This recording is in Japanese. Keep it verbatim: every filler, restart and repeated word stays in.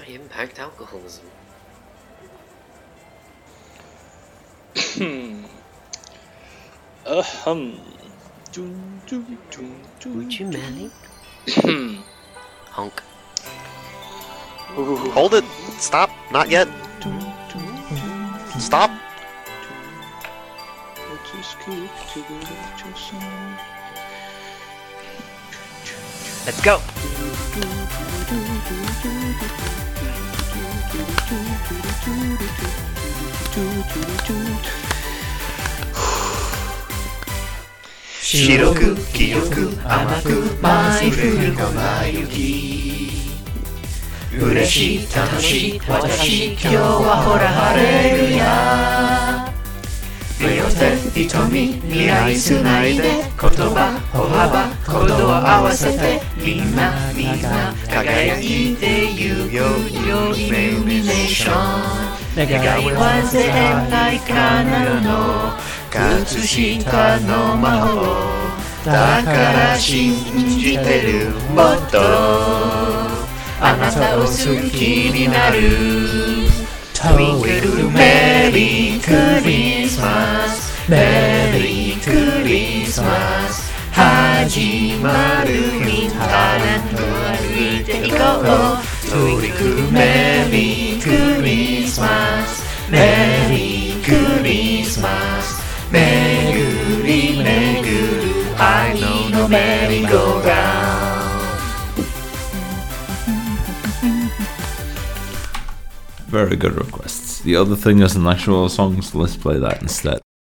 high impact alcoholism. Ahem. Would you marry? Honk. Hold it! Stop! Not yet! Stop! Let's go! Shiroく清く甘く舞い降る粉雪嬉しい楽しい私今日はほら晴れるや目を手瞳未来つないで言葉歩幅行動を合わせてみんなみんな輝いてゆよよイルミネーション願いは絶対叶うの葛飾の魔法だから信じてるもっとあなたを好きになる Twinkle メリークリスマスメリークリスマス始まるみんなと歩いていこう Twinkle メリークリスマスメリークリスマス巡り巡る愛のメリーゴーラウンド Very good requests. The other thing is an actual song, so let's play that instead.